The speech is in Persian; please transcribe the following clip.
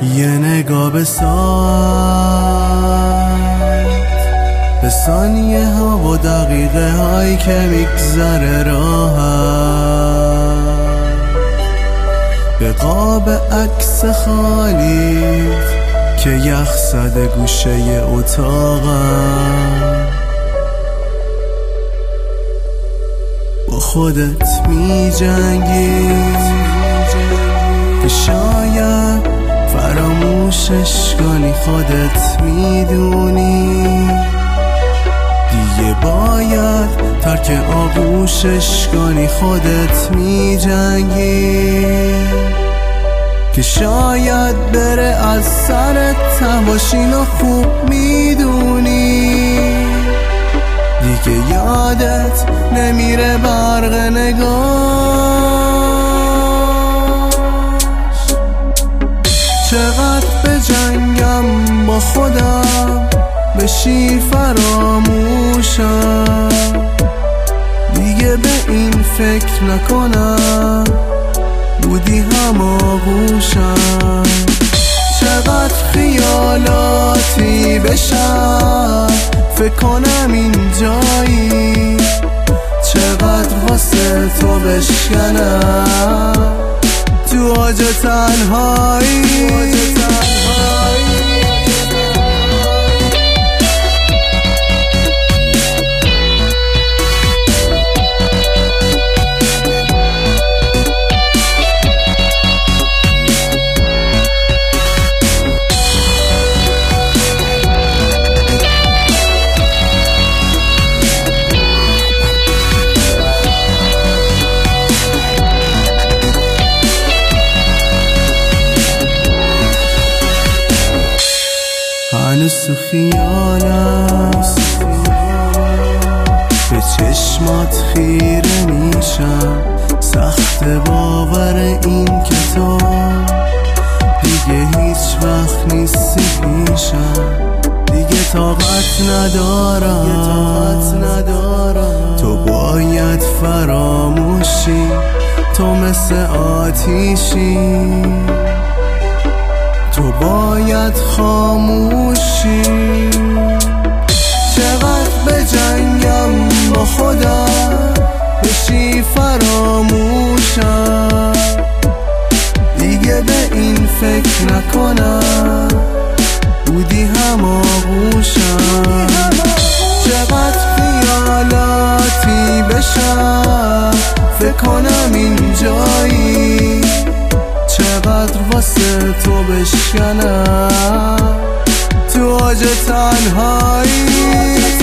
یه نگاه به ساعت، به ثانیه ها و دقیقه هایی که میگذره راحت، به قاب عکس خالی که یخ زده گوشه اتاقم. با خودت می جنگی که شاید فراموشش کنی، خودت میدونی دیگه باید ترک آغوشش کنی. خودت می جنگی که شاید بره از سرت تباشین و خوب میدونی دیگه یادت نمیره برق نگاش. چقدر به جنگم با خودم بشی فراموشم، دیگه به این فکر نکنم بودی هماغوشم. چقدر خیالاتی بشم فکر کنم این جایی، چقدر واسه تو بشکنم تو اوج تنهایی. هنوز تو خیالم به چشمات خیره میشم، سخت باور این که تو دیگه هیچ وقت نیستی پیشم. دیگه طاقت ندارم تو باید فراموشی، تو مثل آتیشی تو باید خاموشی. چقدر به جنگم با خودم بشی فراموشم، دیگه به این فکر نکنم بودی هماغوشم. چقدر خیالاتی بشم فکر کنم این جایی، چقدر واسه تو بشکنم تو اوج تنهایی.